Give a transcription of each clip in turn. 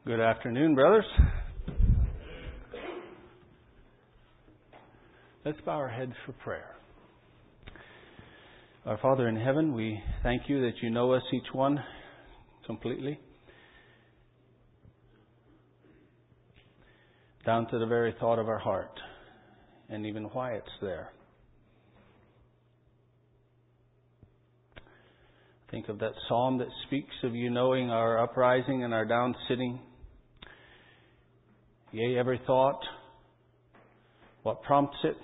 Good afternoon, brothers. Let's bow our heads for prayer. Our Father in heaven, we thank you that you know us each one completely, down to the very thought of our heart, and even why it's there. Think of that psalm that speaks of you knowing our uprising and our down sitting. Yea, every thought, what prompts it.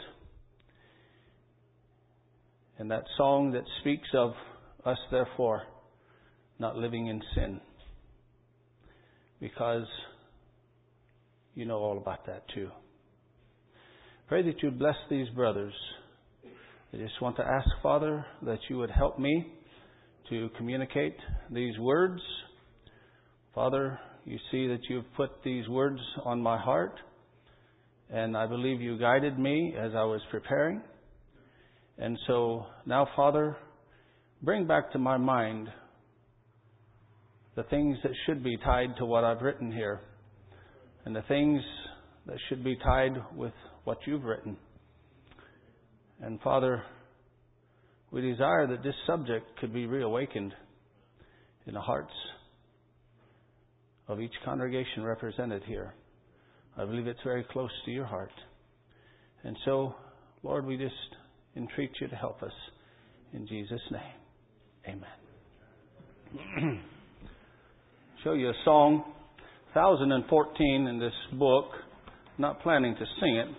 And that song that speaks of us, therefore, not living in sin. Because you know all about that too. Pray that you bless these brothers. I just want to ask, Father, that you would help me to communicate these words. Father, you see that you've put these words on my heart, and I believe you guided me as I was preparing. And so now, Father, bring back to my mind the things that should be tied to what I've written here, and the things that should be tied with what you've written. And Father, we desire that this subject could be reawakened in the hearts of each congregation represented here. I believe it's very close to your heart. And so, Lord, we just entreat you to help us. In Jesus' name, amen. Show you a song, 1014 in this book. Not planning to sing it.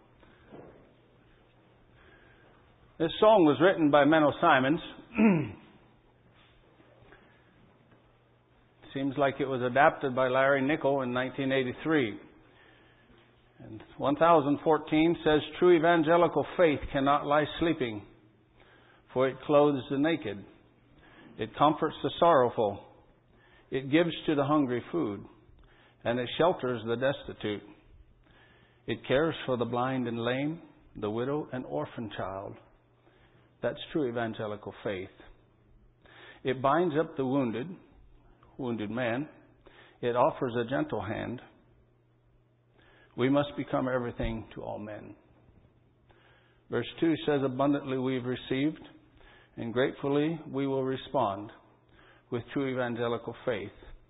This song was written by Menno Simons. Seems like it was adapted by Larry Nickel in 1983. And 1014 says, true evangelical faith cannot lie sleeping, for it clothes the naked. It comforts the sorrowful. It gives to the hungry food, and it shelters the destitute. It cares for the blind and lame, the widow and orphan child. That's true evangelical faith. It binds up the wounded man. It offers a gentle hand. We must become everything to all men. Verse 2 says, abundantly we've received, and gratefully we will respond with true evangelical faith.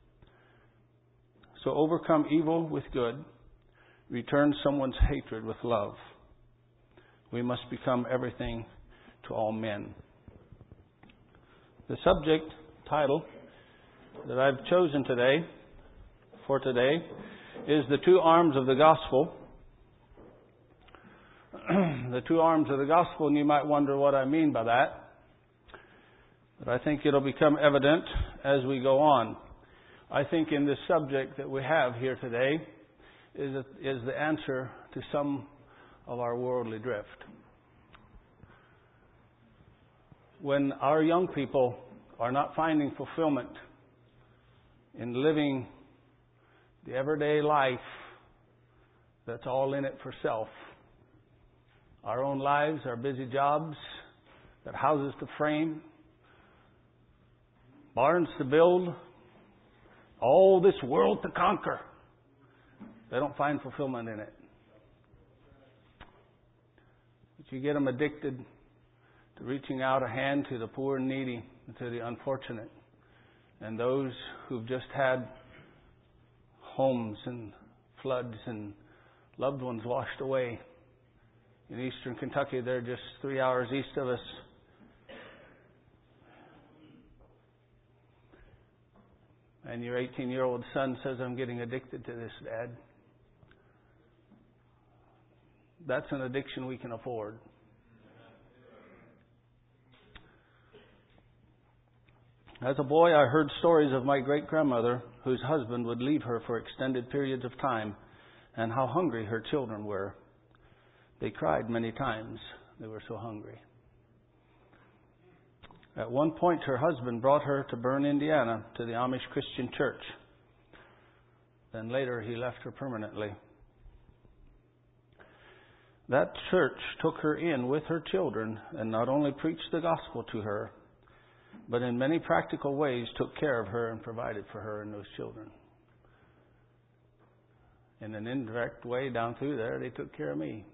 So overcome evil with good. Return someone's hatred with love. We must become everything to all men. The subject title that I've chosen for today is the two arms of the gospel. The two arms of the gospel, and you might wonder what I mean by that. But I think it'll become evident as we go on. I think in this subject that we have here today is the answer to some of our worldly drift. When our young people are not finding fulfillment in living the everyday life that's all in it for self, our own lives, our busy jobs, that houses to frame, barns to build, all this world to conquer, they don't find fulfillment in it. But you get them addicted to reaching out a hand to the poor and needy, and to the unfortunate, and those who've just had homes and floods and loved ones washed away. In eastern Kentucky, they're just 3 hours east of us. And your 18-year-old son says, I'm getting addicted to this, Dad. That's an addiction we can afford. As a boy, I heard stories of my great-grandmother whose husband would leave her for extended periods of time and how hungry her children were. They cried many times. They were so hungry. At one point, her husband brought her to Bern, Indiana, to the Amish Christian Church. Then later, he left her permanently. That church took her in with her children and not only preached the gospel to her, but in many practical ways took care of her and provided for her and those children. in an indirect way down through there, they took care of me.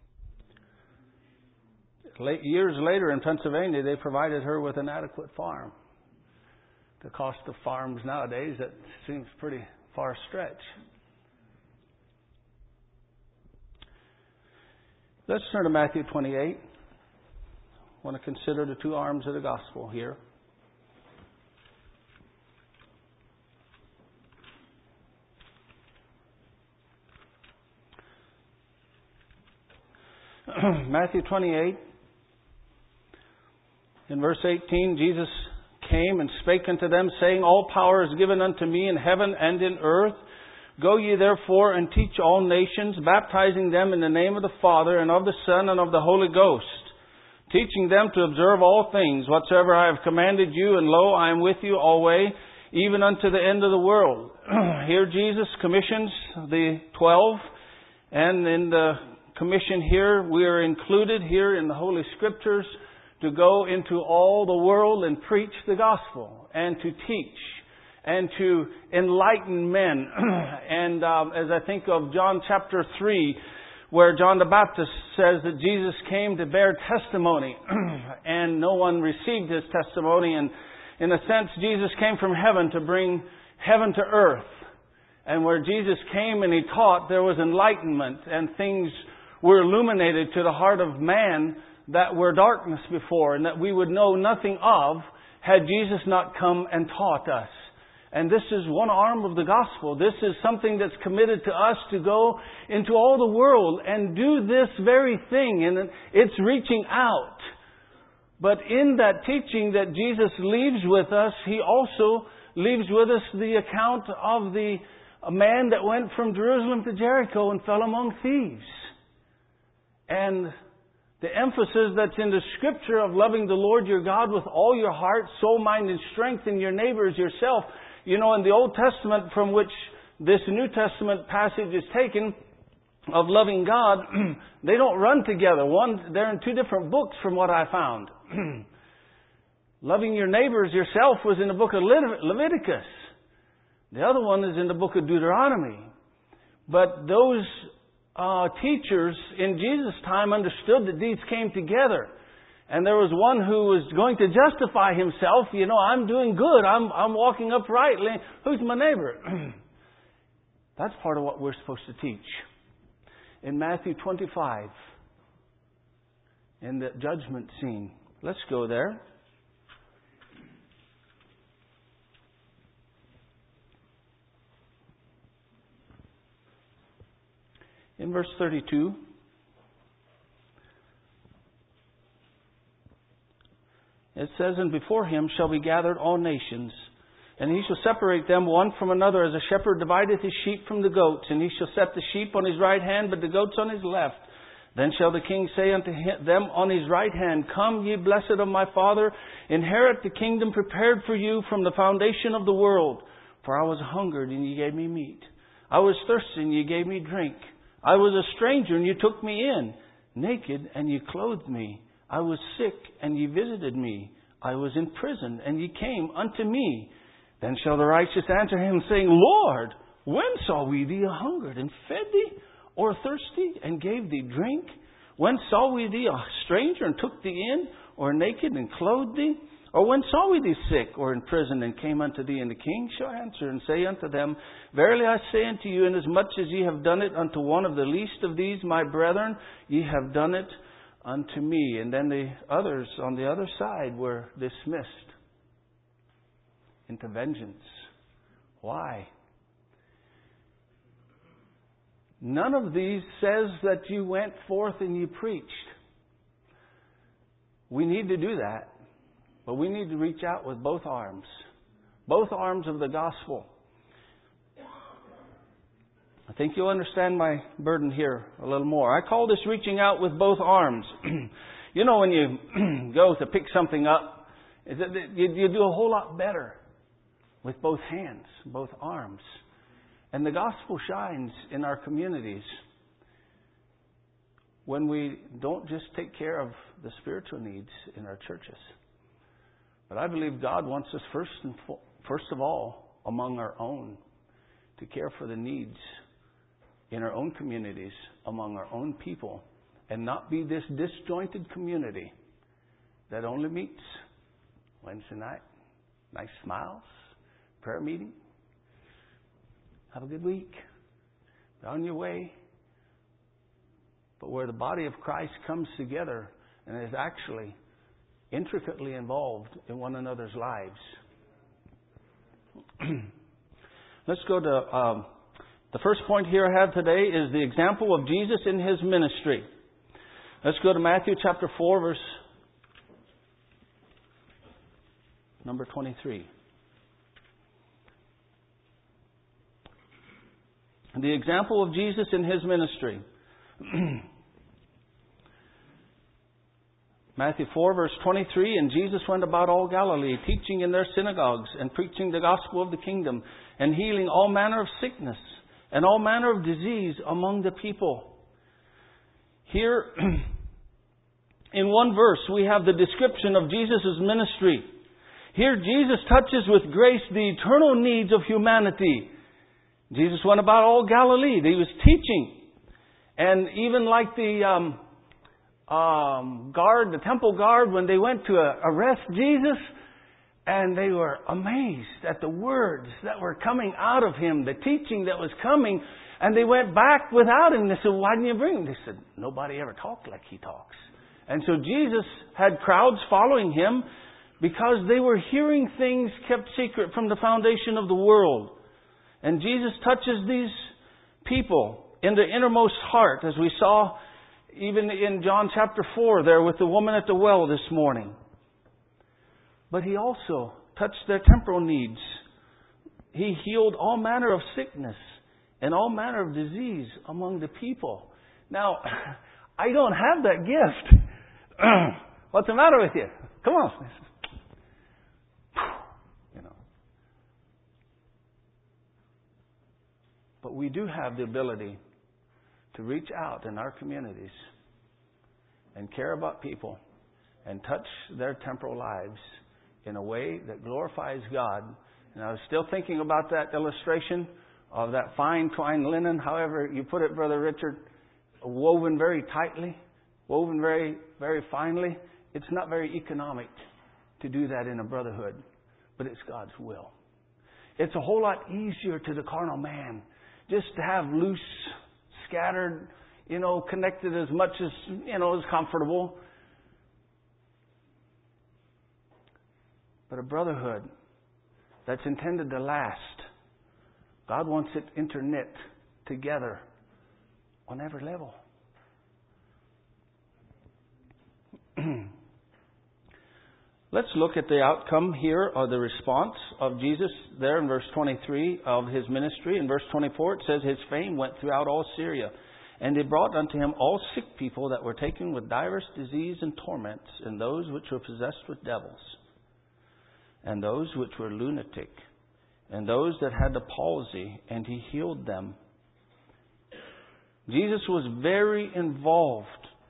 Years later in Pennsylvania, they provided her with an adequate farm. The cost of farms nowadays, that seems pretty far stretch. Let's turn to Matthew 28. I want to consider the two arms of the gospel here. Matthew 28, in verse 18, Jesus came and spake unto them, saying, All power is given unto me in heaven and in earth. Go ye therefore and teach all nations, baptizing them in the name of the Father and of the Son and of the Holy Ghost, teaching them to observe all things whatsoever I have commanded you, and lo, I am with you always, even unto the end of the world. Here Jesus commissions the 12, and in the commission here, we are included here in the Holy Scriptures to go into all the world and preach the gospel and to teach and to enlighten men. And as I think of John chapter 3, where John the Baptist says that Jesus came to bear testimony and no one received his testimony. And in a sense, Jesus came from heaven to bring heaven to earth. And where Jesus came and He taught, there was enlightenment, and things were illuminated to the heart of man that were darkness before, and that we would know nothing of had Jesus not come and taught us. And this is one arm of the gospel. This is something that's committed to us to go into all the world and do this very thing. And it's reaching out. But in that teaching that Jesus leaves with us, He also leaves with us the account of a man that went from Jerusalem to Jericho and fell among thieves. And the emphasis that's in the Scripture of loving the Lord your God with all your heart, soul, mind, and strength, and your neighbor as yourself. You know, in the Old Testament from which this New Testament passage is taken, of loving God, they don't run together. They're in two different books from what I found. Loving your neighbor as yourself was in the book of Leviticus. The other one is in the book of Deuteronomy. But those teachers in Jesus' time understood that these came together. And there was one who was going to justify himself. You know, I'm doing good. I'm walking uprightly. Who's my neighbor? That's part of what we're supposed to teach. In Matthew 25, in the judgment scene. Let's go there. In verse 32, it says, And before Him shall be gathered all nations, and He shall separate them one from another, as a shepherd divideth his sheep from the goats. And He shall set the sheep on His right hand, but the goats on His left. Then shall the King say unto them on His right hand, Come, ye blessed of my Father, inherit the kingdom prepared for you from the foundation of the world. For I was hungered, and ye gave me meat. I was thirsty, and ye gave me drink. I was a stranger, and you took me in. Naked, and you clothed me. I was sick, and ye visited me. I was in prison, and ye came unto me. Then shall the righteous answer Him, saying, Lord, when saw we thee a hungered, and fed thee, or thirsty, and gave thee drink? When saw we thee a stranger, and took thee in, or naked, and clothed thee? Or when saw we thee sick, or in prison, and came unto thee? And the King shall answer and say unto them, Verily I say unto you, inasmuch as ye have done it unto one of the least of these my brethren, ye have done it unto me. And then the others on the other side were dismissed into vengeance. Why? None of these says that you went forth and you preached. We need to do that. But we need to reach out with both arms of the gospel. I think you'll understand my burden here a little more. I call this reaching out with both arms. You know, when you go to pick something up, you do a whole lot better with both hands, both arms. And the gospel shines in our communities when we don't just take care of the spiritual needs in our churches. But I believe God wants us first of all, among our own, to care for the needs in our own communities, among our own people, and not be this disjointed community that only meets Wednesday night, nice smiles, prayer meeting. Have a good week. Be on your way. But where the body of Christ comes together and is actually intricately involved in one another's lives. Let's go to the first point here I have today is the example of Jesus in His ministry. Let's go to Matthew chapter 4, verse number 23. The example of Jesus in His ministry. Matthew 4, verse 23, and Jesus went about all Galilee, teaching in their synagogues and preaching the gospel of the kingdom and healing all manner of sickness and all manner of disease among the people. Here, in one verse, we have the description of Jesus' ministry. Here, Jesus touches with grace the eternal needs of humanity. Jesus went about all Galilee. He was teaching. And even like the the temple guard, when they went to arrest Jesus, and they were amazed at the words that were coming out of Him, the teaching that was coming, and they went back without Him. They said, why didn't you bring Him? They said, nobody ever talked like He talks. And so Jesus had crowds following Him because they were hearing things kept secret from the foundation of the world. And Jesus touches these people in the innermost heart, as we saw even in John chapter 4 there with the woman at the well this morning. But He also touched their temporal needs. He healed all manner of sickness and all manner of disease among the people. Now, I don't have that gift. What's the matter with you? Come on. But we do have the ability to reach out in our communities and care about people and touch their temporal lives in a way that glorifies God. And I was still thinking about that illustration of that fine twined linen, however you put it, Brother Richard, woven very tightly, woven very, very finely. It's not very economic to do that in a brotherhood, but it's God's will. It's a whole lot easier to the carnal man just to have loose, scattered, connected as much as, is comfortable. But a brotherhood that's intended to last, God wants it interknit together on every level. Let's look at the outcome here, or the response of Jesus there in verse 23 of His ministry. In verse 24 it says, His fame went throughout all Syria, and they brought unto Him all sick people that were taken with divers disease and torments, and those which were possessed with devils, and those which were lunatic, and those that had the palsy, and He healed them. Jesus was very involved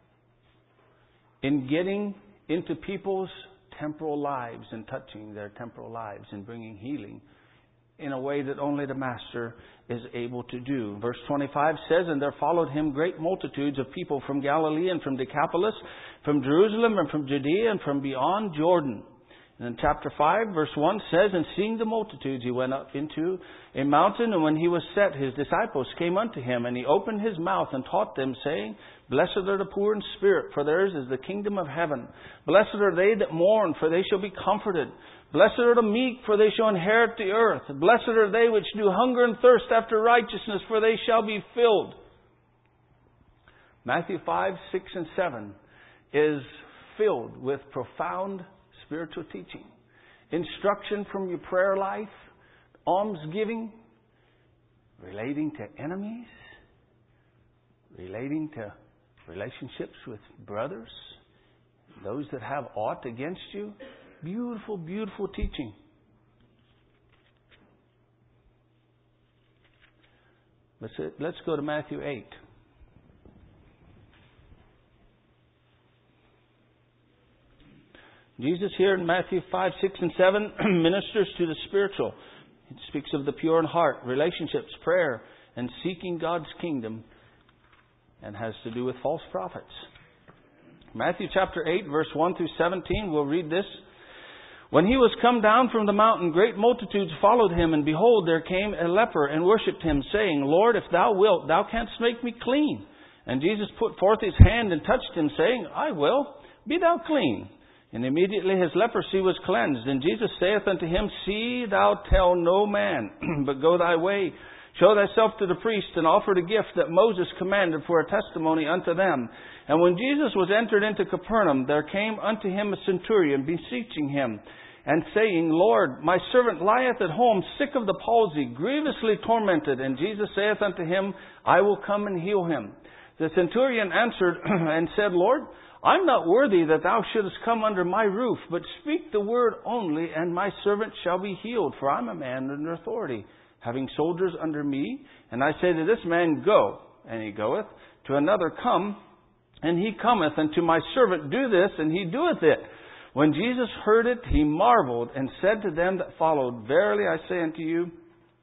in getting into people's temporal lives and touching their temporal lives and bringing healing in a way that only the Master is able to do. Verse 25 says, And there followed Him great multitudes of people from Galilee and from Decapolis, from Jerusalem and from Judea and from beyond Jordan. And in chapter 5, verse 1 says, And seeing the multitudes, He went up into a mountain, and when He was set, His disciples came unto Him, and He opened His mouth and taught them, saying, Blessed are the poor in spirit, for theirs is the kingdom of heaven. Blessed are they that mourn, for they shall be comforted. Blessed are the meek, for they shall inherit the earth. Blessed are they which do hunger and thirst after righteousness, for they shall be filled. Matthew 5, 6, and 7 is filled with profound spiritual teaching. Instruction from your prayer life, almsgiving, relating to enemies, relating to relationships with brothers, those that have aught against you. Beautiful, beautiful teaching. Let's go to Matthew 8. Jesus here in Matthew 5, 6, and 7 ministers to the spiritual. He speaks of the pure in heart, relationships, prayer, and seeking God's kingdom, and has to do with false prophets. Matthew chapter 8, verse 1 through 17, we'll read this. When he was come down from the mountain, great multitudes followed him, and behold, there came a leper and worshipped him, saying, Lord, if thou wilt, thou canst make me clean. And Jesus put forth his hand and touched him, saying, I will, be thou clean. And immediately his leprosy was cleansed. And Jesus saith unto him, See thou tell no man, but go thy way. Show thyself to the priest, and offer the gift that Moses commanded for a testimony unto them. And when Jesus was entered into Capernaum, there came unto him a centurion, beseeching him, and saying, Lord, my servant lieth at home, sick of the palsy, grievously tormented. And Jesus saith unto him, I will come and heal him. The centurion answered and said, Lord, I'm not worthy that thou shouldest come under my roof, but speak the word only, and my servant shall be healed. For I'm a man under authority, having soldiers under me. And I say to this man, Go, and he goeth. To another, Come, and he cometh. And to my servant, Do this, and he doeth it. When Jesus heard it, he marveled, and said to them that followed, Verily I say unto you,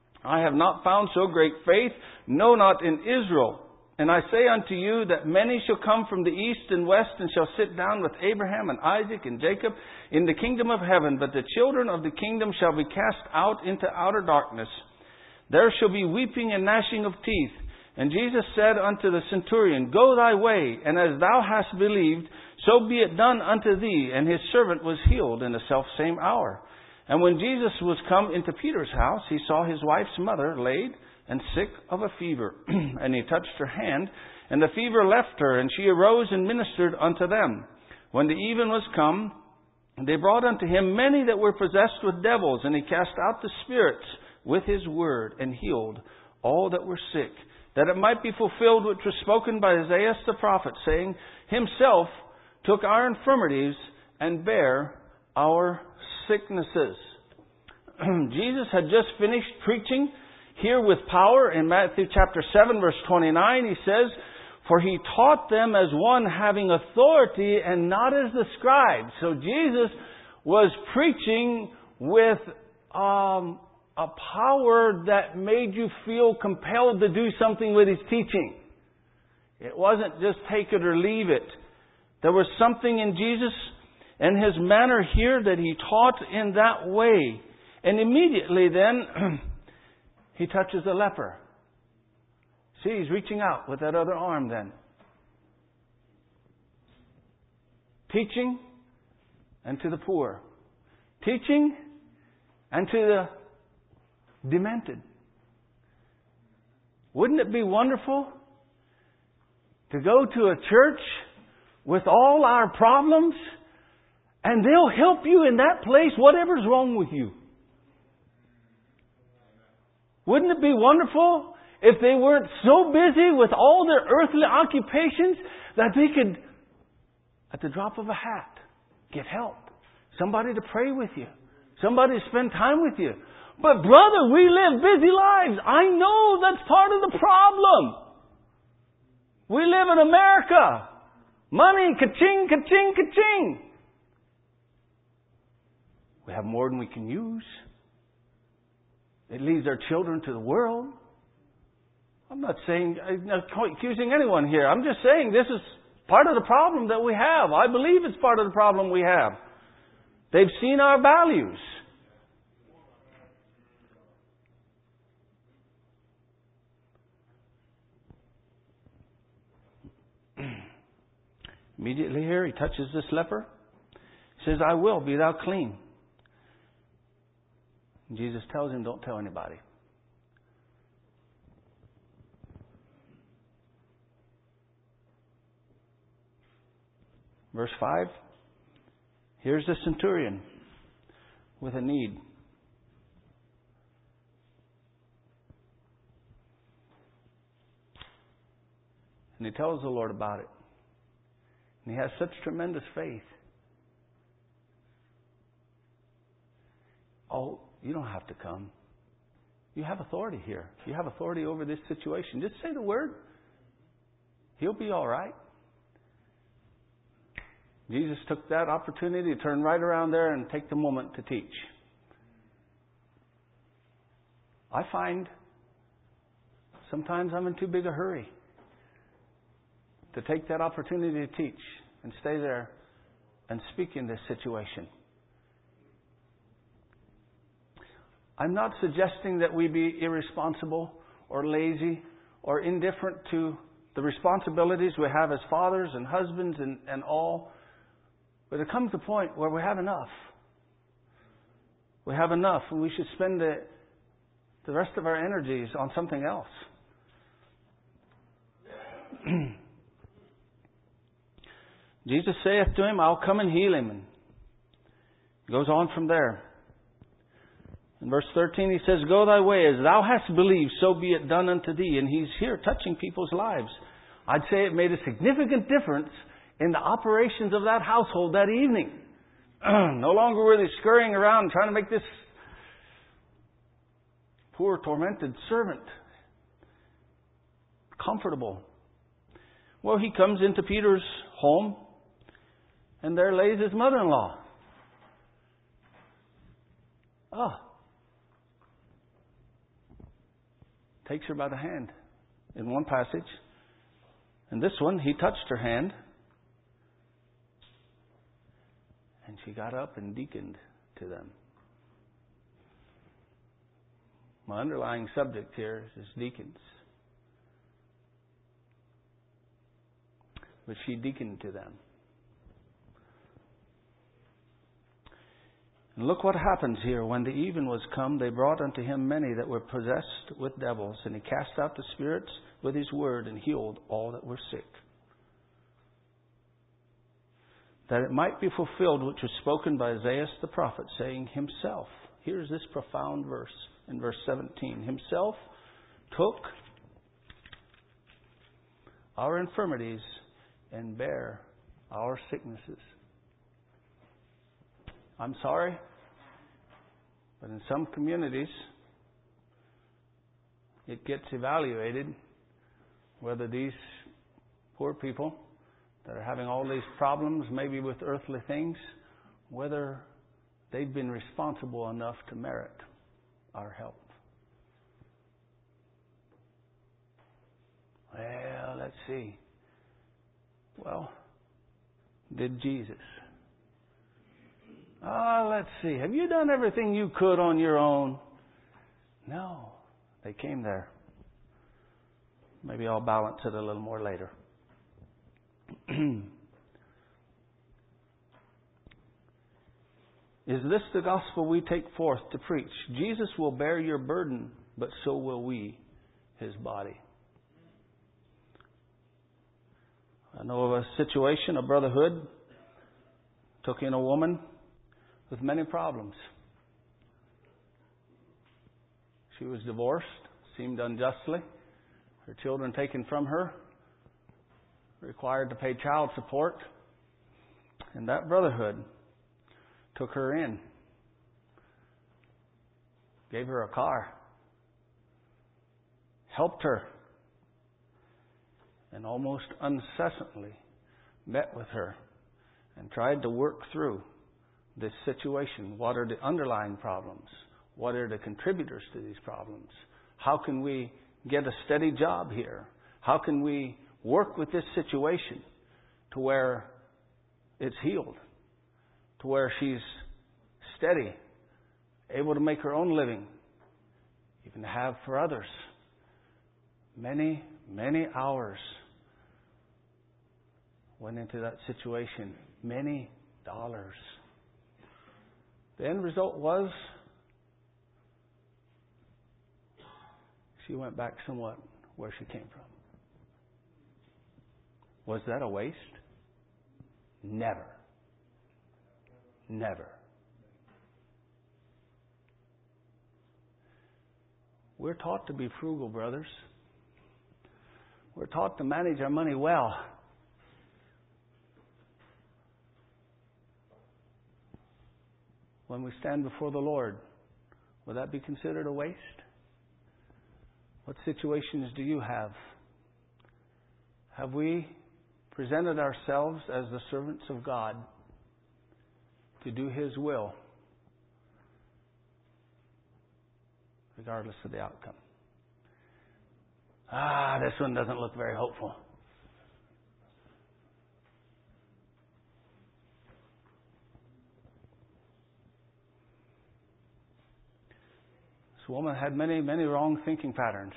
I have not found so great faith, no, not in Israel. And I say unto you that many shall come from the east and west, and shall sit down with Abraham and Isaac and Jacob in the kingdom of heaven. But the children of the kingdom shall be cast out into outer darkness. There shall be weeping and gnashing of teeth. And Jesus said unto the centurion, Go thy way, and as thou hast believed, so be it done unto thee. And his servant was healed in the selfsame hour. And when Jesus was come into Peter's house, he saw his wife's mother laid and sick of a fever. And he touched her hand, and the fever left her, and she arose and ministered unto them. When the even was come, they brought unto him many that were possessed with devils, and he cast out the spirits with his word, and healed all that were sick, that it might be fulfilled which was spoken by Isaiah the prophet, saying, Himself took our infirmities and bare our sicknesses. Jesus had just finished preaching here with power in Matthew chapter 7, verse 29. He says, For he taught them as one having authority and not as the scribes. So Jesus was preaching with a power that made you feel compelled to do something with his teaching. It wasn't just take it or leave it. There was something in Jesus and his manner here that he taught in that way. And immediately then, he touches a leper. See, he's reaching out with that other arm then. Teaching and to the poor. Teaching and to the demented. Wouldn't it be wonderful to go to a church with all our problems, and they'll help you in that place, whatever's wrong with you? Wouldn't it be wonderful if they weren't so busy with all their earthly occupations that they could, at the drop of a hat, get help? Somebody to pray with you. Somebody to spend time with you. But brother, we live busy lives. I know that's part of the problem. We live in America. Money, ka-ching, ka-ching, ka-ching. We have more than we can use. It leads our children to the world. I'm not accusing anyone here. I'm just saying this is part of the problem that we have. I believe it's part of the problem we have. They've seen our values. Immediately here, he touches this leper. He says, I will, be thou clean. And Jesus tells him, don't tell anybody. Verse 5. Here's the centurion with a need. And he tells the Lord about it. And he has such tremendous faith. Oh, you don't have to come. You have authority here. You have authority over this situation. Just say the word. He'll be all right. Jesus took that opportunity to turn right around there and take the moment to teach. I find Sometimes I'm in too big a hurry to take that opportunity to teach and stay there and speak in this situation. I'm not suggesting that we be irresponsible or lazy or indifferent to the responsibilities we have as fathers and husbands and all. But there comes a point where we have enough. We have enough, and we should spend the rest of our energies on something else. Jesus saith to him, I'll come and heal him. And he goes on from there. In verse 13 he says, Go thy way, as thou hast believed, so be it done unto thee. And he's here touching people's lives. I'd say it made a significant difference in the operations of that household that evening. No longer were they scurrying around trying to make this poor, tormented servant comfortable. Well, he comes into Peter's home, and there lays his mother-in-law. Takes her by the hand in one passage. In this one, he touched her hand. And she got up and deaconed to them. My underlying subject here is deacons. But she deaconed to them. And look what happens here. When the even was come, they brought unto him many that were possessed with devils, and he cast out the spirits with his word and healed all that were sick. That it might be fulfilled which was spoken by Isaiah the prophet, saying, Himself. Here's this profound verse in verse 17. Himself took our infirmities and bare our sicknesses. I'm sorry, but in some communities, it gets evaluated whether these poor people that are having all these problems, maybe with earthly things, whether they've been responsible enough to merit our help. Well, let's see. Well, did Jesus? Let's see. Have you done everything you could on your own? No. They came there. Maybe I'll balance it a little more later. Is this the gospel we take forth to preach? Jesus will bear your burden, but so will we, His body. I know of a situation, a brotherhood took in a woman with many problems. She was divorced, seemed unjustly. Her children taken from her, required to pay child support. And that brotherhood took her in, gave her a car, helped her, and almost incessantly met with her and tried to work through this situation. What are the underlying problems? What are the contributors to these problems? How can we get a steady job here? How can we work with this situation to where it's healed? To where she's steady, able to make her own living, even to have for others. Many, many hours went into that situation. Many dollars. The end result was she went back somewhat where she came from. Was that a waste? Never. Never. We're taught to be frugal, brothers. We're taught to manage our money well. When we stand before the Lord, would that be considered a waste? What situations do you have? Have we presented ourselves as the servants of God to do His will, regardless of the outcome? This one doesn't look very hopeful. This woman had many, many wrong thinking patterns.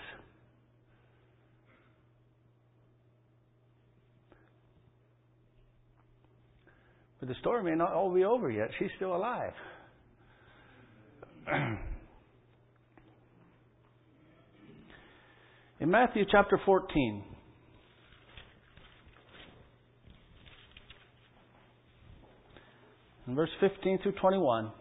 But the story may not all be over yet. She's still alive. In Matthew chapter 14, in verse 15 through 21,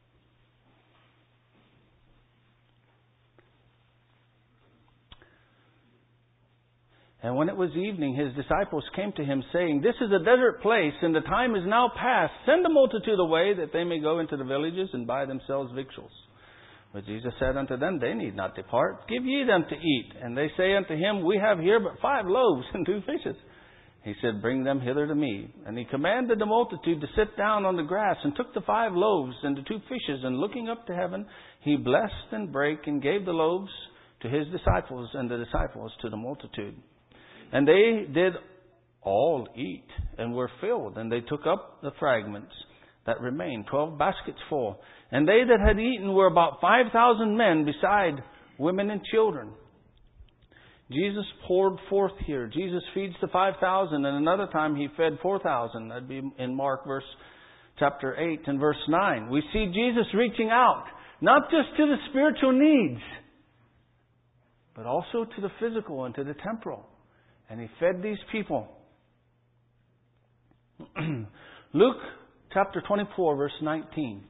and when it was evening, his disciples came to him, saying, This is a desert place, and the time is now past. Send the multitude away, that they may go into the villages and buy themselves victuals. But Jesus said unto them, They need not depart. Give ye them to eat. And they say unto him, We have here but 5 loaves and 2 fishes. He said, Bring them hither to me. And he commanded the multitude to sit down on the grass, and took the 5 loaves and the 2 fishes, and looking up to heaven, he blessed and brake, and gave the loaves to his disciples, and the disciples to the multitude. And they did all eat, and were filled, and they took up the fragments that remained, 12 baskets full. And they that had eaten were about 5,000 men, beside women and children. Jesus poured forth here. Jesus feeds the 5,000, and another time he fed 4,000. That'd be in Mark chapter 8 and verse 9. We see Jesus reaching out, not just to the spiritual needs, but also to the physical and to the temporal. And he fed these people. Luke chapter 24, verse 19.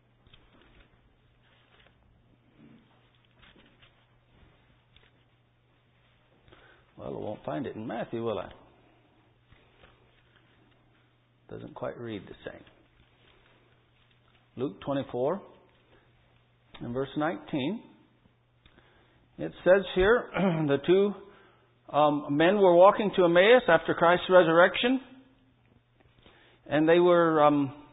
Well, I won't find it in Matthew, will I? Doesn't quite read the same. Luke 24 and verse 19. It says here, the 2 men were walking to Emmaus after Christ's resurrection. And they were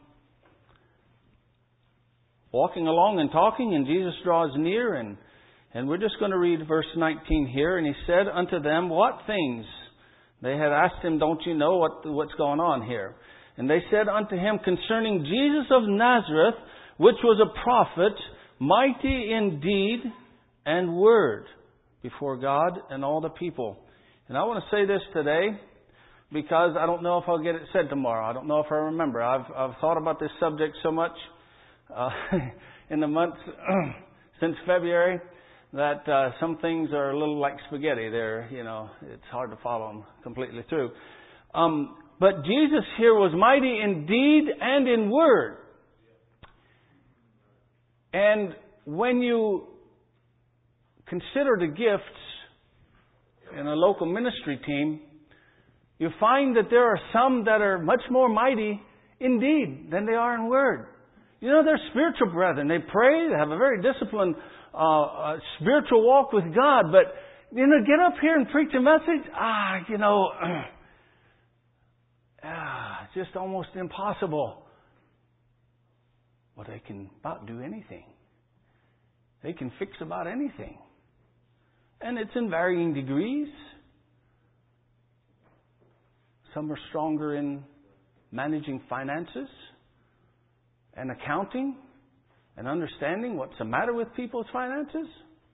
walking along and talking, and Jesus draws near, and we're just going to read verse 19 here. And he said unto them, What things? They had asked him, Don't you know what's going on here? And they said unto him, Concerning Jesus of Nazareth, which was a prophet, mighty in deed and word before God and all the people. And I want to say this today, because I don't know if I'll get it said tomorrow. I don't know if I remember. I've thought about this subject so much in the months since February that some things are a little like spaghetti. It's hard to follow them completely through. But Jesus here was mighty in deed and in word. And when you consider the gifts in a local ministry team, you find that there are some that are much more mighty in deed than they are in word. They're spiritual brethren. They pray. They have a very disciplined spiritual walk with God. But, get up here and preach a message, it's just almost impossible. Well, they can about do anything. They can fix about anything. And it's in varying degrees. Some are stronger in managing finances and accounting and understanding what's the matter with people's finances.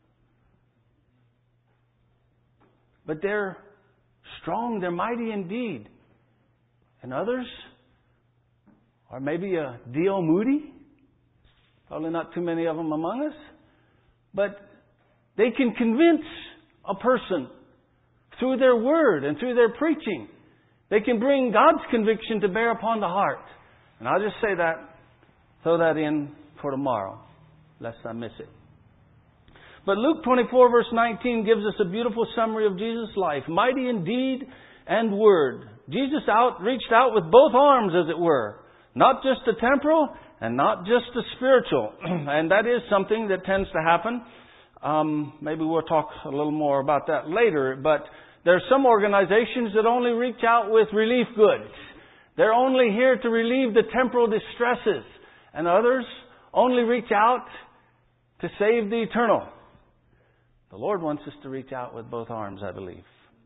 But they're strong, they're mighty indeed. And others are maybe a D.L. Moody. Probably not too many of them among us. But they can convince a person through their word and through their preaching. They can bring God's conviction to bear upon the heart. And I'll just say that, throw that in for tomorrow, lest I miss it. But Luke 24 verse 19 gives us a beautiful summary of Jesus' life. Mighty in deed and word. Jesus reached out with both arms, as it were. Not just the temporal and not just the spiritual. And that is something that tends to happen. Maybe we'll talk a little more about that later. But there are some organizations that only reach out with relief goods. They're only here to relieve the temporal distresses. And others only reach out to save the eternal. The Lord wants us to reach out with both arms, I believe.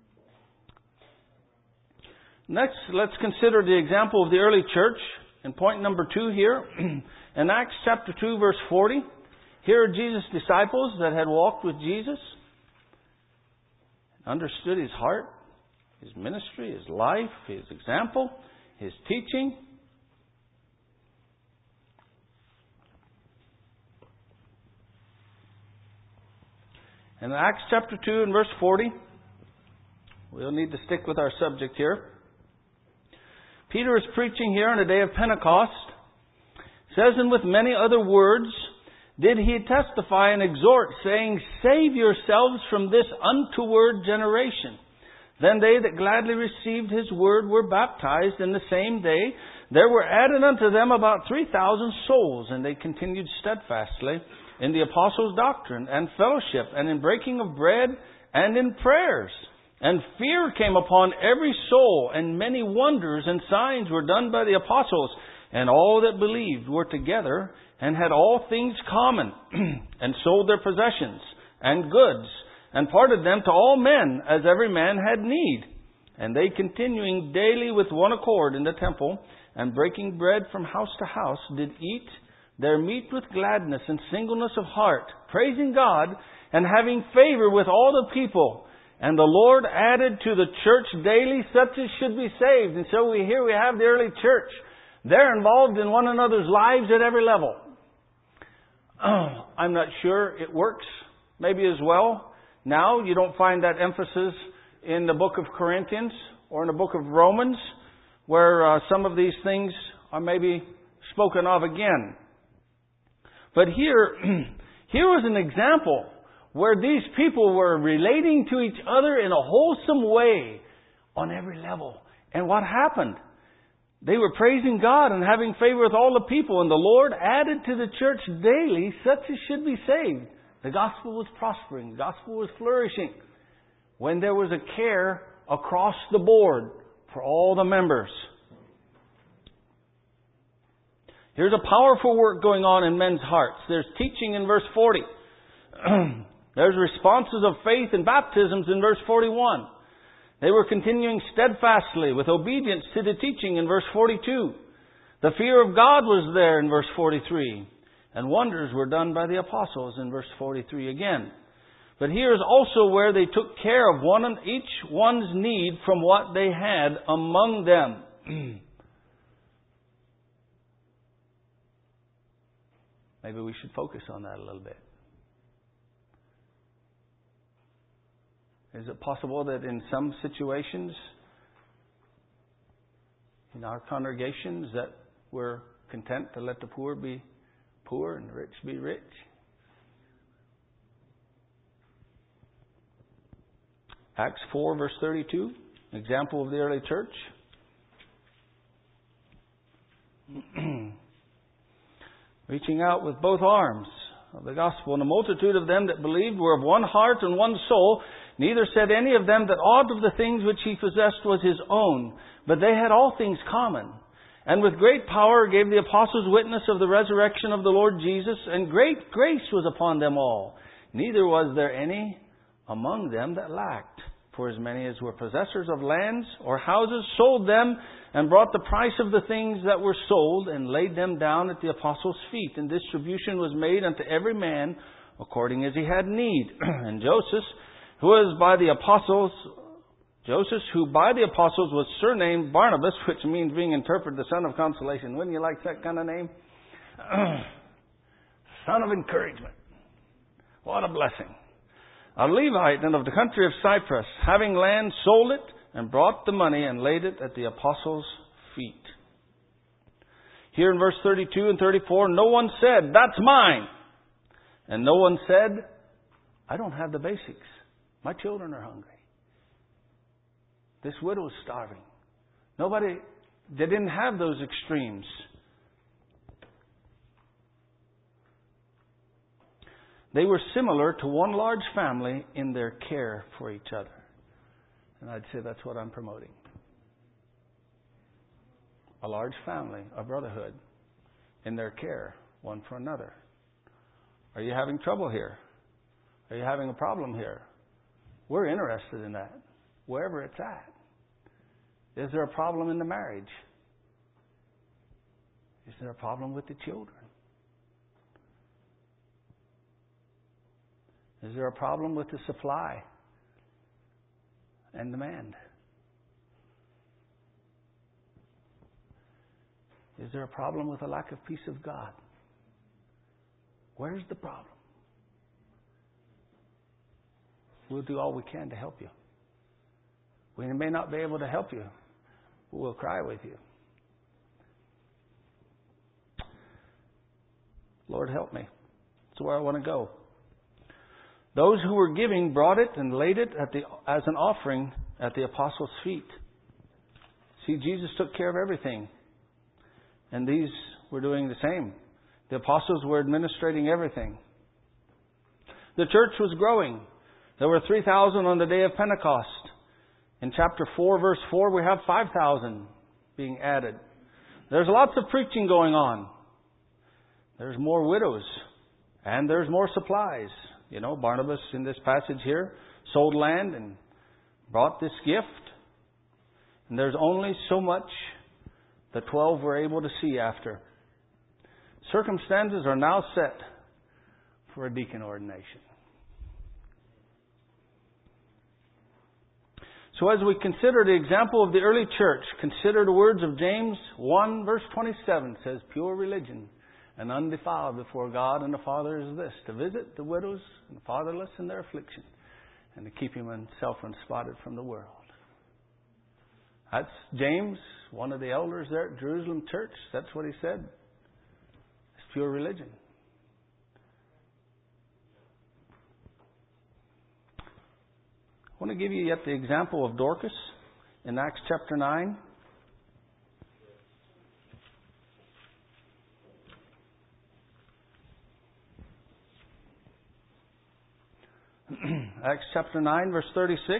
Next, let's consider the example of the early church. And point number 2 here, in Acts chapter 2, verse 40, here are Jesus' disciples that had walked with Jesus, understood His heart, His ministry, His life, His example, His teaching. In Acts chapter 2 and verse 40, we'll need to stick with our subject here. Peter is preaching here on the day of Pentecost. It says, and with many other words did he testify and exhort, saying, save yourselves from this untoward generation. Then they that gladly received his word were baptized, and the same day there were added unto them about 3,000 souls, and they continued steadfastly in the apostles' doctrine and fellowship, and in breaking of bread, and in prayers. And fear came upon every soul, and many wonders and signs were done by the apostles. And all that believed were together, and had all things common, and sold their possessions and goods, and parted them to all men, as every man had need. And they, continuing daily with one accord in the temple, and breaking bread from house to house, did eat their meat with gladness and singleness of heart, praising God, and having favor with all the people. And the Lord added to the church daily such as should be saved. And so we have the early church. They're involved in one another's lives at every level. I'm not sure it works maybe as well. Now you don't find that emphasis in the book of Corinthians or in the book of Romans, where some of these things are maybe spoken of again. But here was an example where these people were relating to each other in a wholesome way on every level. And what happened? They were praising God and having favor with all the people, and the Lord added to the church daily such as should be saved. The gospel was prospering. The gospel was flourishing when there was a care across the board for all the members. Here's a powerful work going on in men's hearts. There's teaching in verse 40. There's responses of faith and baptisms in verse 41. They were continuing steadfastly with obedience to the teaching in verse 42. The fear of God was there in verse 43. And wonders were done by the apostles in verse 43 again. But here is also where they took care of each one's need from what they had among them. Maybe we should focus on that a little bit. Is it possible that in some situations in our congregations that we're content to let the poor be poor and the rich be rich? Acts 4 verse 32, example of the early church. Reaching out with both arms of the gospel, and a multitude of them that believed were of one heart and one soul. Neither said any of them that aught of the things which he possessed was his own, but they had all things common. And with great power gave the apostles witness of the resurrection of the Lord Jesus, and great grace was upon them all. Neither was there any among them that lacked. For as many as were possessors of lands or houses sold them, and brought the price of the things that were sold, and laid them down at the apostles' feet. And distribution was made unto every man according as he had need. And Joseph, who by the apostles was surnamed Barnabas, which means being interpreted the son of consolation. Wouldn't you like that kind of name? Son of encouragement. What a blessing. A Levite and of the country of Cyprus, having land, sold it, and brought the money and laid it at the apostles' feet. Here in verse 32 and 34, no one said, that's mine. And no one said, I don't have the basics. My children are hungry. This widow is starving. They didn't have those extremes. They were similar to one large family in their care for each other. And I'd say that's what I'm promoting. A large family, a brotherhood, in their care one for another. Are you having trouble here? Are you having a problem here? We're interested in that, wherever it's at. Is there a problem in the marriage? Is there a problem with the children? Is there a problem with the supply and demand? Is there a problem with a lack of peace of God? Where's the problem? We'll do all we can to help you. We may not be able to help you, but we'll cry with you. Lord, help me. That's where I want to go. Those who were giving brought it and laid it as an offering at the apostles' feet. See, Jesus took care of everything. And these were doing the same. The apostles were administrating everything. The church was growing. There were 3,000 on the day of Pentecost. In chapter 4, verse 4, we have 5,000 being added. There's lots of preaching going on. There's more widows. And there's more supplies. You know, Barnabas in this passage here sold land and brought this gift. And there's only so much the 12 were able to see after. Circumstances are now set for a deacon ordination. So as we consider the example of the early church, consider the words of James 1 verse 27 says, pure religion and undefiled before God and the Father is this, to visit the widows and fatherless in their affliction and to keep himself unspotted from the world. That's James, one of the elders there at Jerusalem Church. That's what he said. It's pure religion. I want to give you yet the example of Dorcas in Acts chapter 9. Acts chapter 9, verse 36.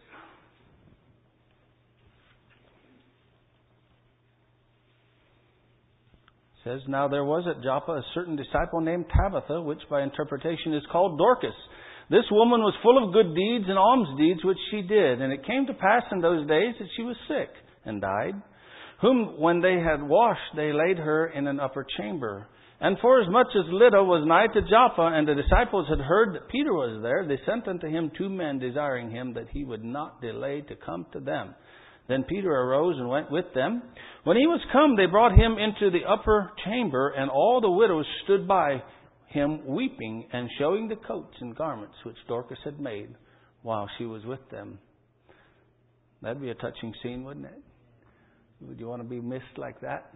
Says, now there was at Joppa a certain disciple named Tabitha, which by interpretation is called Dorcas. This woman was full of good deeds and alms deeds which she did. And it came to pass in those days that she was sick and died, whom when they had washed, they laid her in an upper chamber. And forasmuch as Lydda was nigh to Joppa, and the disciples had heard that Peter was there, they sent unto him 2 men, desiring him that he would not delay to come to them. Then Peter arose and went with them. When he was come, they brought him into the upper chamber, and all the widows stood by him weeping and showing the coats and garments which Dorcas had made while she was with them. That'd be a touching scene, wouldn't it? Would you want to be missed like that?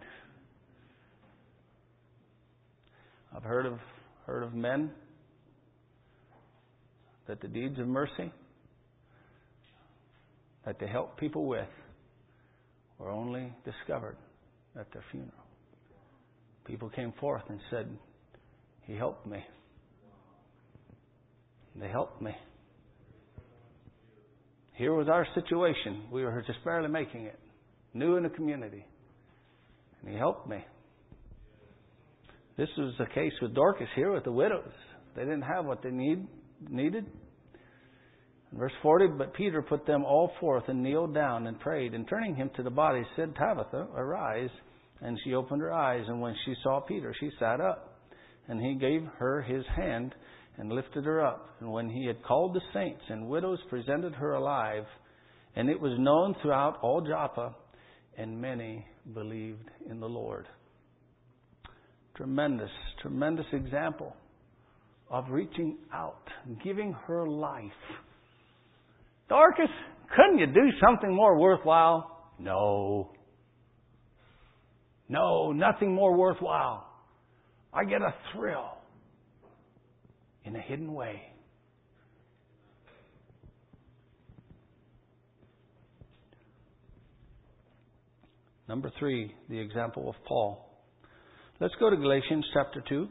I've heard of men that the deeds of mercy that they helped people with were only discovered at their funeral. People came forth and said, he helped me. They helped me. Here was our situation. We were just barely making it. New in the community. And he helped me. This was the case with Dorcas here with the widows. They didn't have what they needed. In verse 40, but Peter put them all forth and kneeled down and prayed. And turning him to the body, said, Tabitha, arise. And she opened her eyes. And when she saw Peter, she sat up. And he gave her his hand and lifted her up. And when he had called the saints and widows, presented her alive. And it was known throughout all Joppa, and many believed in the Lord. Tremendous, tremendous example of reaching out, giving her life. Dorcas, couldn't you do something more worthwhile? No. No, nothing more worthwhile. I get a thrill in a hidden way. Number 3, the example of Paul. Let's go to Galatians chapter 2.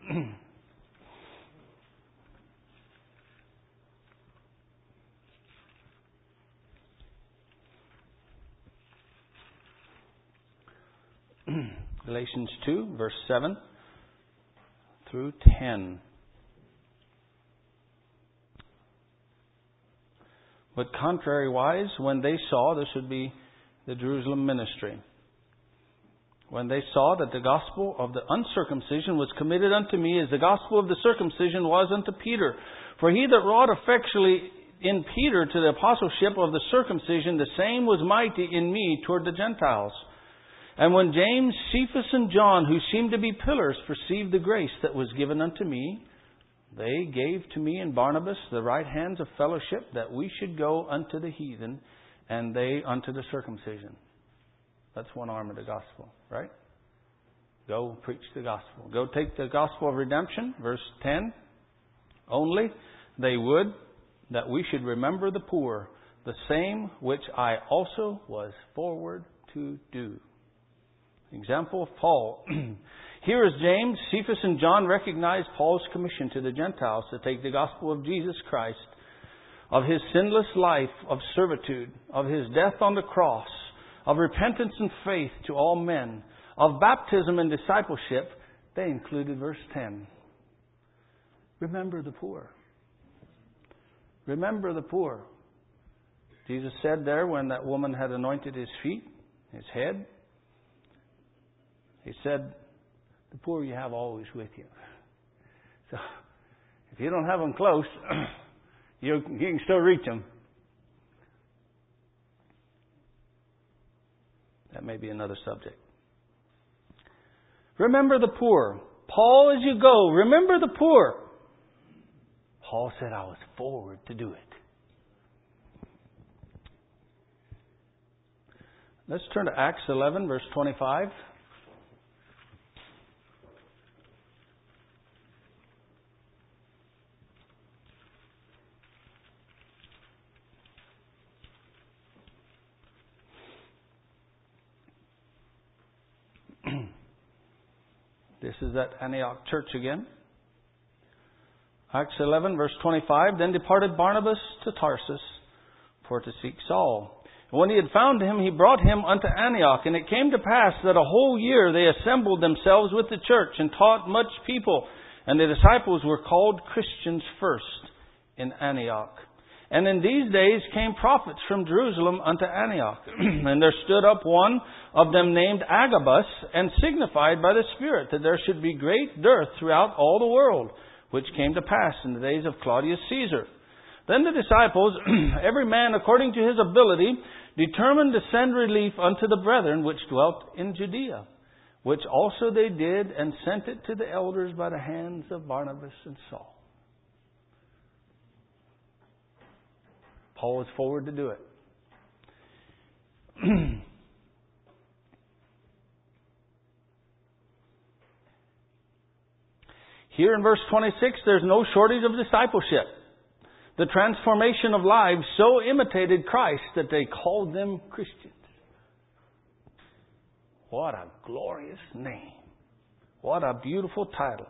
Galatians 2, verse 7 through 10. But contrariwise, when they saw, this would be the Jerusalem ministry, when they saw that the gospel of the uncircumcision was committed unto me as the gospel of the circumcision was unto Peter. For he that wrought effectually in Peter to the apostleship of the circumcision, the same was mighty in me toward the Gentiles. And when James, Cephas, and John, who seemed to be pillars, perceived the grace that was given unto me, they gave to me and Barnabas the right hands of fellowship, that we should go unto the heathen, and they unto the circumcision. That's one arm of the gospel, right? Go preach the gospel. Go take the gospel of redemption, verse 10. Only they would that we should remember the poor, the same which I also was forward to do. Example of Paul. Here is James, Cephas, and John recognize Paul's commission to the Gentiles to take the gospel of Jesus Christ, of His sinless life of servitude, of His death on the cross, of repentance and faith to all men, of baptism and discipleship. They included verse 10. Remember the poor. Remember the poor. Jesus said there when that woman had anointed His feet, His head, He said, the poor you have always with you. So, if you don't have them close, you can still reach them. That may be another subject. Remember the poor. Paul, as you go, remember the poor. Paul said, I was forward to do it. Let's turn to Acts 11, verse 25. This is at Antioch Church again. Acts 11, verse 25. Then departed Barnabas to Tarsus for to seek Saul. And when he had found him, he brought him unto Antioch. And it came to pass that a whole year they assembled themselves with the church and taught much people. And the disciples were called Christians first in Antioch. And in these days came prophets from Jerusalem unto Antioch. And there stood up one of them named Agabus, and signified by the Spirit that there should be great dearth throughout all the world, which came to pass in the days of Claudius Caesar. Then the disciples, every man according to his ability, determined to send relief unto the brethren which dwelt in Judea, which also they did, and sent it to the elders by the hands of Barnabas and Saul. Paul was forward to do it. Here in verse 26, there's no shortage of discipleship. The transformation of lives so imitated Christ that they called them Christians. What a glorious name. What a beautiful title.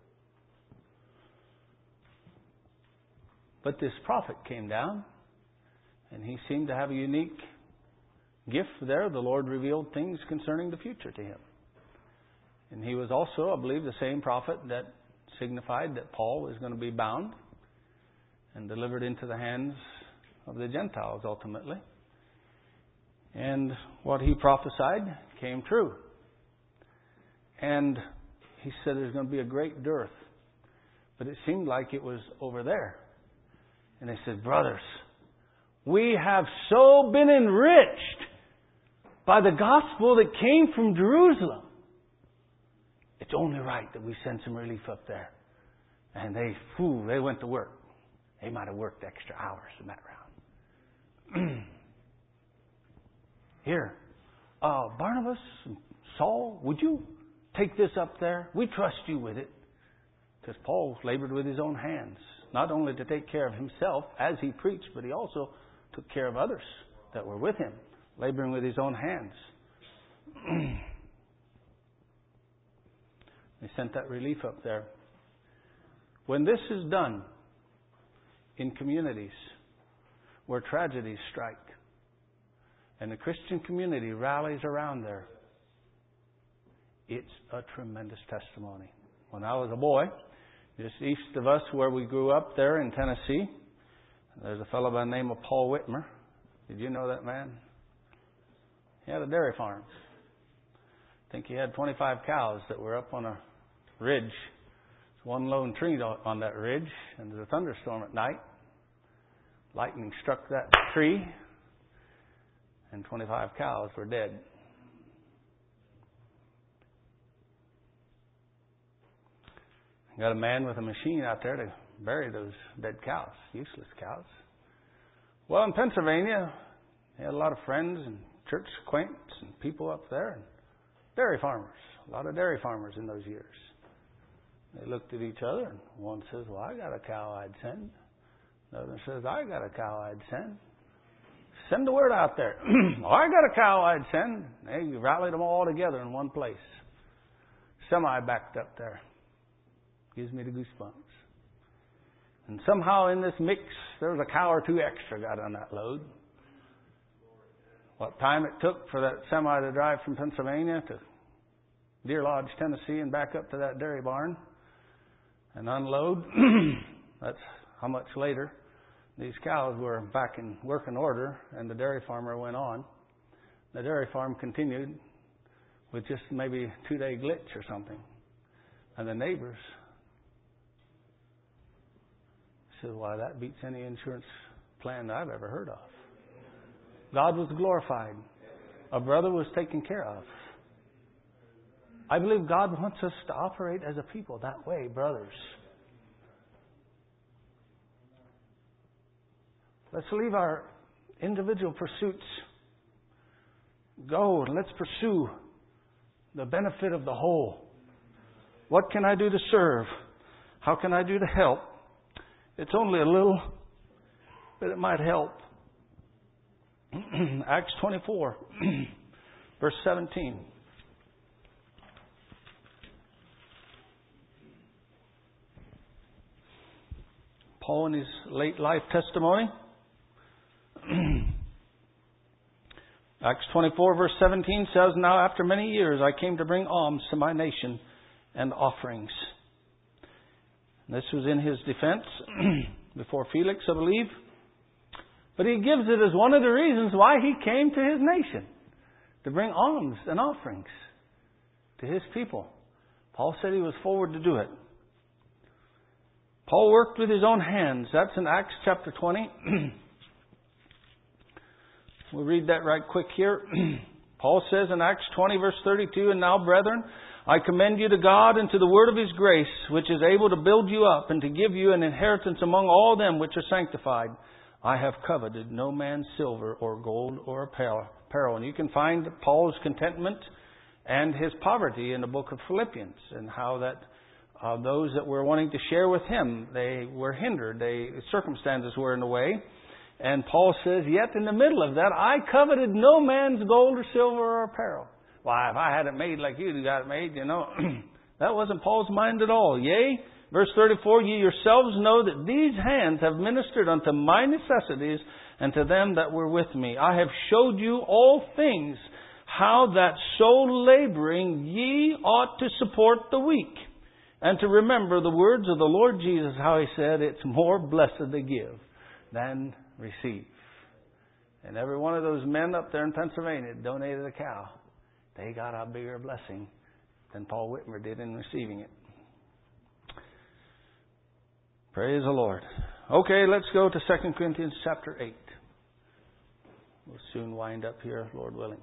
But this prophet came down, and he seemed to have a unique gift there. The Lord revealed things concerning the future to him. And he was also, I believe, the same prophet that signified that Paul was going to be bound and delivered into the hands of the Gentiles ultimately. And what he prophesied came true. And he said there's going to be a great dearth. But it seemed like it was over there. And they said, brothers, we have so been enriched by the gospel that came from Jerusalem. It's only right that we send some relief up there. And they went to work. They might have worked extra hours in that round. Here, Barnabas and Saul, would you take this up there? We trust you with it. Because Paul labored with his own hands. Not only to take care of himself as he preached, but he also took care of others that were with him, laboring with his own hands. They sent that relief up there. When this is done in communities where tragedies strike and the Christian community rallies around there, it's a tremendous testimony. When I was a boy, just east of us where we grew up there in Tennessee, There's a fellow by the name of Paul Whitmer. Did you know that man? He had a dairy farm. I think he had 25 cows that were up on a ridge. There's one lone tree on that ridge, and there's a thunderstorm at night. Lightning struck that tree, and 25 cows were dead. Got a man with a machine out there to bury those dead cows, useless cows. Well, in Pennsylvania, he had a lot of friends and church acquaintance and people up there, and dairy farmers, a lot of dairy farmers in those years. They looked at each other, and one says, well, I got a cow I'd send. The other says, I got a cow I'd send. Send the word out there. Oh, I got a cow I'd send. They rallied them all together in one place. Semi backed up there. Gives me the goosebumps. And somehow in this mix, there was a cow or two extra got on that load. What time it took for that semi to drive from Pennsylvania to Deer Lodge, Tennessee, and back up to that dairy barn and unload, that's how much later these cows were back in working order, and the dairy farmer went on. The dairy farm continued with just maybe a 2-day glitch or something. And the neighbors said, why, that beats any insurance plan that I've ever heard of. God was glorified. A brother was taken care of. I believe God wants us to operate as a people that way, brothers. Let's leave our individual pursuits. Go and let's pursue the benefit of the whole. What can I do to serve? How can I do to help? It's only a little, but it might help. Acts 24, verse 17. Paul in his late life testimony. Acts 24, verse 17 says, now after many years I came to bring alms to my nation and offerings. This was in his defense before Felix, I believe. But he gives it as one of the reasons why he came to his nation, to bring alms and offerings to his people. Paul said he was forward to do it. Paul worked with his own hands. That's in Acts chapter 20. We'll read that right quick here. Paul says in Acts 20, verse 32, and now, brethren, I commend you to God and to the word of His grace, which is able to build you up and to give you an inheritance among all them which are sanctified. I have coveted no man's silver or gold or apparel. And you can find Paul's contentment and his poverty in the book of Philippians, and how that those that were wanting to share with him, they were hindered. Circumstances were in the way. And Paul says, yet in the middle of that, I coveted no man's gold or silver or apparel. Why, if I had it made like you got it made, that wasn't Paul's mind at all. Yea, verse 34, ye yourselves know that these hands have ministered unto my necessities and to them that were with me. I have showed you all things, how that so laboring ye ought to support the weak, and to remember the words of the Lord Jesus, how He said, it's more blessed to give than receive. And every one of those men up there in Pennsylvania donated a cow. They got a bigger blessing than Paul Whitmer did in receiving it. Praise the Lord. Okay, let's go to 2 Corinthians chapter 8. We'll soon wind up here, Lord willing.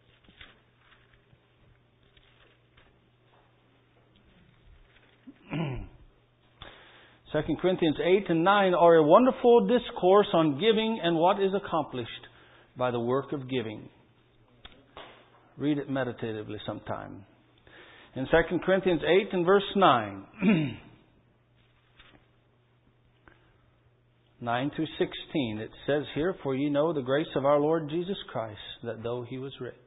2 Corinthians 8 and 9 are a wonderful discourse on giving and what is accomplished by the work of giving. Read it meditatively sometime. In 2 Corinthians 8 and verse 9, 9 through 16, it says here, for ye know the grace of our Lord Jesus Christ, that though He was rich,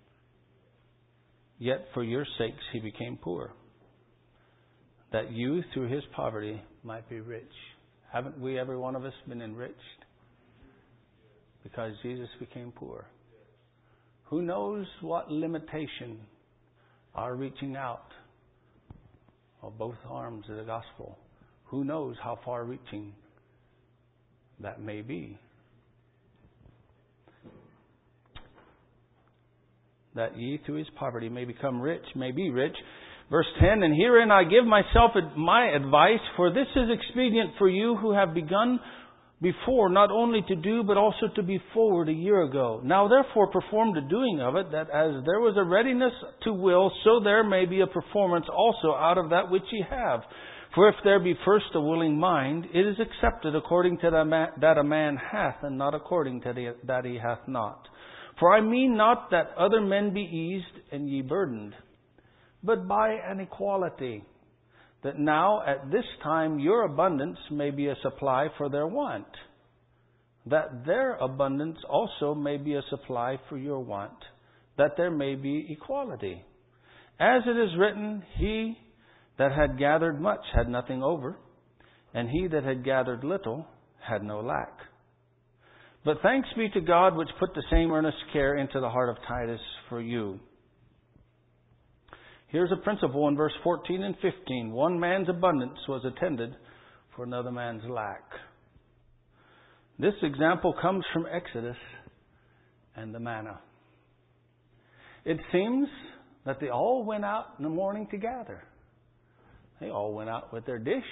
yet for your sakes He became poor, that you through His poverty might be rich. Haven't we, every one of us, been enriched? Because Jesus became poor. Who knows what limitation our reaching out of both arms of the gospel? Who knows how far reaching That may be. That ye through his poverty may become rich, may be rich. Verse 10, and herein I give myself my advice, for this is expedient for you who have begun before, not only to do, but also to be forward a year ago. Now therefore perform the doing of it, that as there was a readiness to will, so there may be a performance also out of that which ye have. For if there be first a willing mind, it is accepted according to that a man hath, and not according to that he hath not. For I mean not that other men be eased and ye burdened, but by an equality, that now at this time your abundance may be a supply for their want, that their abundance also may be a supply for your want, that there may be equality. As it is written, he that had gathered much had nothing over, and he that had gathered little had no lack. But thanks be to God which put the same earnest care into the heart of Titus for you. Here's a principle in verse 14 and 15. One man's abundance was attended for another man's lack. This example comes from Exodus and the manna. It seems that they all went out in the morning to gather. They all went out with their dish.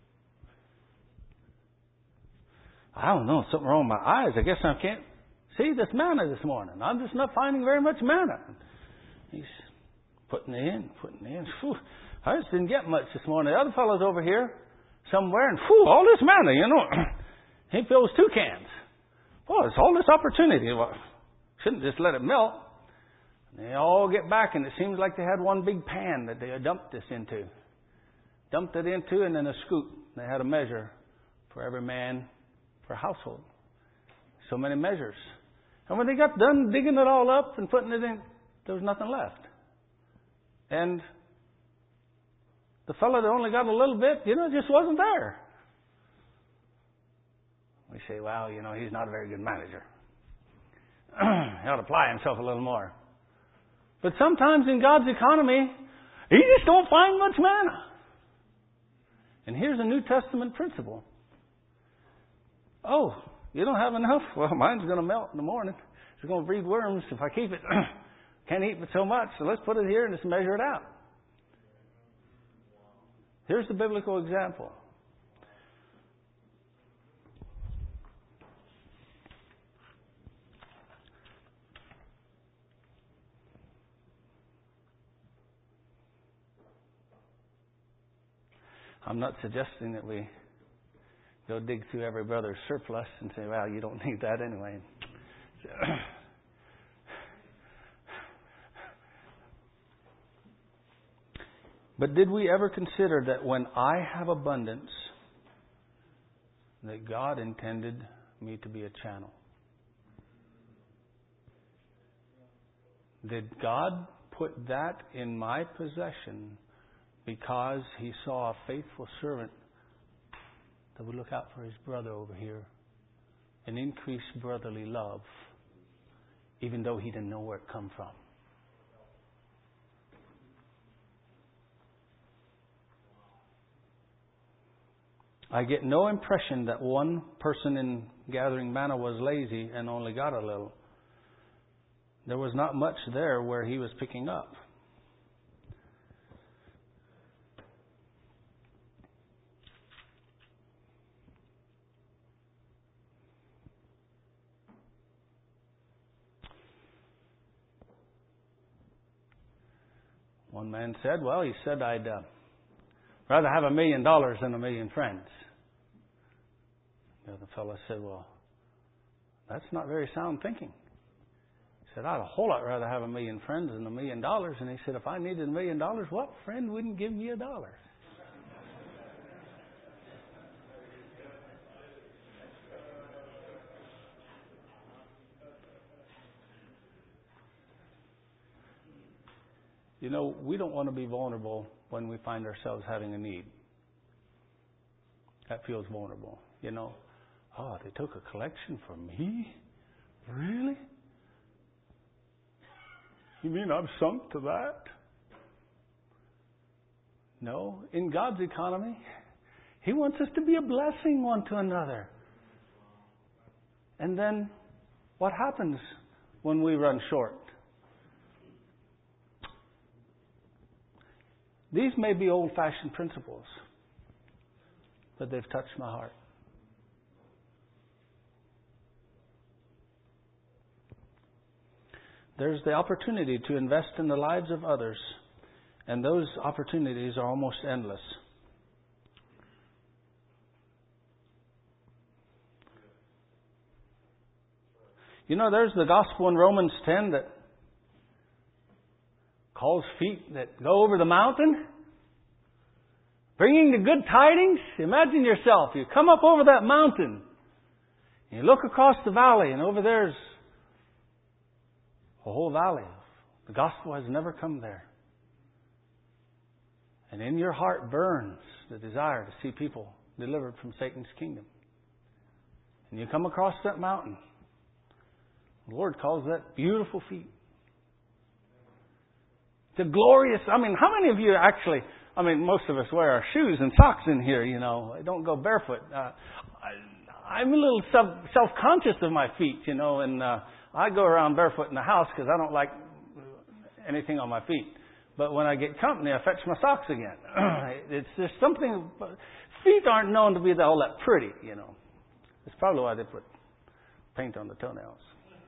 I don't know, something wrong with my eyes. I guess I can't see this manna this morning. I'm just not finding very much manna. He's putting it in. Whew, I just didn't get much this morning. The other fellow's over here somewhere, and all this manna, he fills 2 cans. Well, it's all this opportunity. Well, shouldn't just let it melt. And they all get back, and it seems like they had one big pan that they dumped this into. Dumped it into, and then a scoop. They had a measure for every man per household. So many measures. And when they got done digging it all up and putting it in, there was nothing left. And the fellow that only got a little bit, just wasn't there. We say, well, he's not a very good manager. He ought to apply himself a little more. But sometimes in God's economy, you just don't find much manna. And here's a New Testament principle. Oh, you don't have enough? Well, mine's going to melt in the morning. It's going to breed worms if I keep it. Can't eat but so much, so let's put it here and just measure it out. Here's the biblical example. I'm not suggesting that we go dig through every brother's surplus and say, well, you don't need that anyway. But did we ever consider that when I have abundance, that God intended me to be a channel? Did God put that in my possession because He saw a faithful servant that would look out for his brother over here and increase brotherly love, even though he didn't know where it come from? I get no impression that one person in gathering manna was lazy and only got a little. There was not much there where he was picking up. One man said, I'd rather have $1 million than 1 million friends. The other fellow said, well, that's not very sound thinking. He said, I'd a whole lot rather have 1 million friends than $1 million. And he said, if I needed $1 million, what friend wouldn't give me $1? We don't want to be vulnerable when we find ourselves having a need. That feels vulnerable. Oh, they took a collection for me? Really? You mean I've sunk to that? No. In God's economy, He wants us to be a blessing one to another. And then what happens when we run short? These may be old-fashioned principles, but they've touched my heart. There's the opportunity to invest in the lives of others, and those opportunities are almost endless. You know, there's the gospel in Romans 10 that calls feet that go over the mountain, bringing the good tidings. Imagine yourself, you come up over that mountain, you look across the valley, and over there's a whole valley. The gospel has never come there. And in your heart burns the desire to see people delivered from Satan's kingdom. And you come across that mountain. The Lord calls that beautiful feet. It's a glorious, how many of you actually, most of us wear our shoes and socks in here, you know. I don't go barefoot. I'm a little self-conscious of my feet, you know, and I go around barefoot in the house because I don't like anything on my feet. But when I get company, I fetch my socks again. It's just something, feet aren't known to be all that pretty, you know. That's probably why they put paint on the toenails.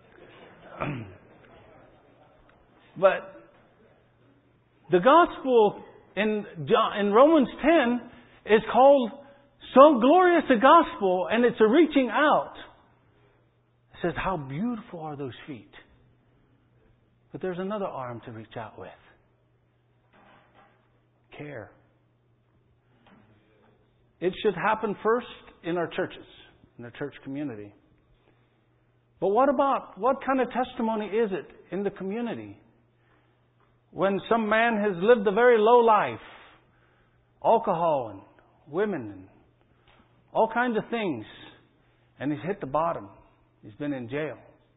But the gospel in Romans 10 is called so glorious a gospel, and it's a reaching out. It says, how beautiful are those feet. But there's another arm to reach out with. Care. It should happen first in our churches, in our church community. But what kind of testimony is it in the community? When some man has lived a very low life, alcohol and women and all kinds of things, and he's hit the bottom. He's been in jail.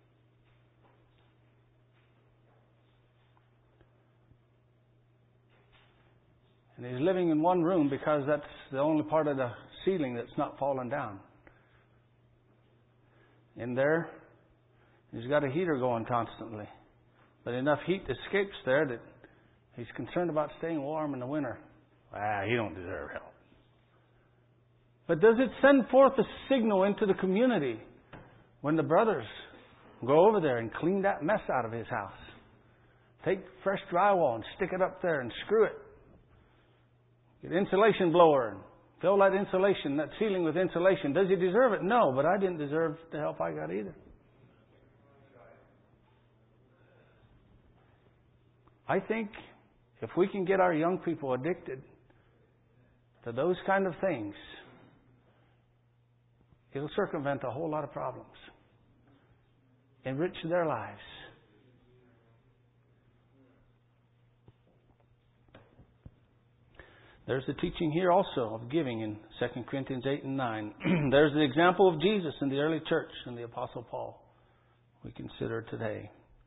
And he's living in one room because that's the only part of the ceiling that's not fallen down. In there, he's got a heater going constantly. But enough heat escapes there that he's concerned about staying warm in the winter. He don't deserve help. But does it send forth a signal into the community when the brothers go over there and clean that mess out of his house? Take fresh drywall and stick it up there and screw it. Get an insulation blower and fill that ceiling with insulation. Does he deserve it? No, but I didn't deserve the help I got either. I think if we can get our young people addicted to those kind of things, it'll circumvent a whole lot of problems. Enrich their lives. There's the teaching here also of giving in 2 Corinthians 8 and 9. There's the example of Jesus in the early church and the Apostle Paul we consider today.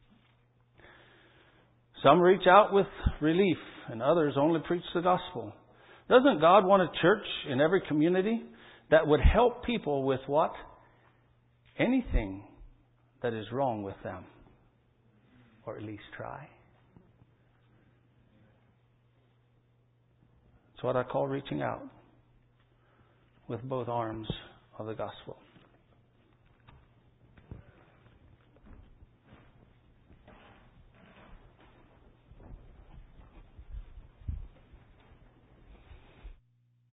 Some reach out with relief and others only preach the gospel. Doesn't God want a church in every community that would help people with what? Anything that is wrong with them. Or at least try. It's what I call reaching out with both arms of the gospel.